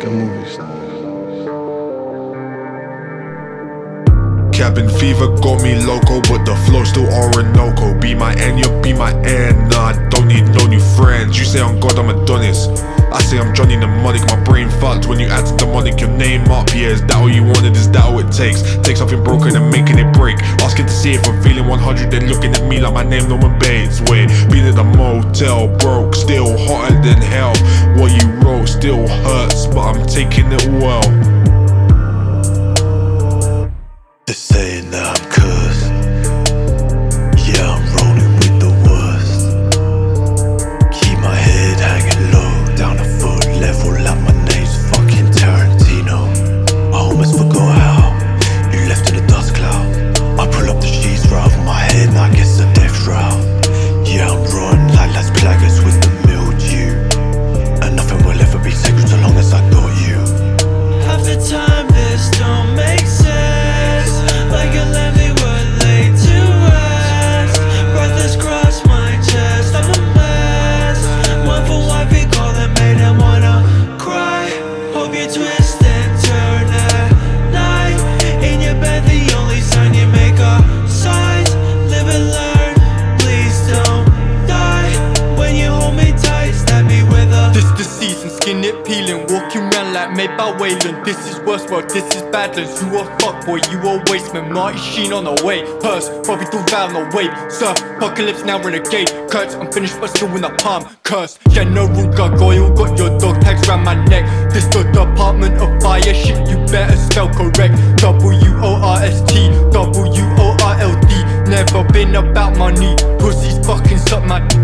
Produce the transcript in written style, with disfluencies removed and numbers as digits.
get movies. Cabin fever got me loco, but the flow still Orinoco. Be my N, you be my N. Nah, I don't need no new friends. You say I'm God, I'm Adonis. I say I'm Johnny Mnemonic. My brain fucked when you add demonic your name up. Yeah, is that all you wanted? Is that all it takes? Take something broken and making it break. Asking to see if I'm feeling 100, then looking at me like my name Norman Bates. Wait, been in the motel, broke, still hotter than hell. What you wrote still hurts, but I'm taking it well. They're saying that I'm cursed. Yeah, I'm rolling with the worst. Keep my head hanging low, down a foot level like my name's fucking Tarantino. I almost forgot how you left in a dust cloud. I pull up the sheets right over my head and I guess a death shroud. Yeah, I'm rotten like Las Plagas with the mildew, and nothing will ever be sacred so long as I got you. Half the time this don't make sense, like a lamb they were laid to rest. Breathless cross my chest, I'm a mess. One for one we call them, made them wanna cry. Hope you twist and turn at night. In your bed the only sign you make a size. Live and learn, please don't die. When you hold me tight, stab me with a This the season, skin it peeling, walking round like made by Wayland. This is worse world, this is Badlands. You a fuckboy, you a wasteman. Marty Sheen on the way, hearse, Bobby through down the wave. Surf, apocalypse now renegade. Curse, I'm finished but still in the palm. Curse, General Gargoyle, got your dog tags round my neck. This the Department of Fire, shit you better spell correct. WORST, WORLD. Never been about money, pussies fucking suck my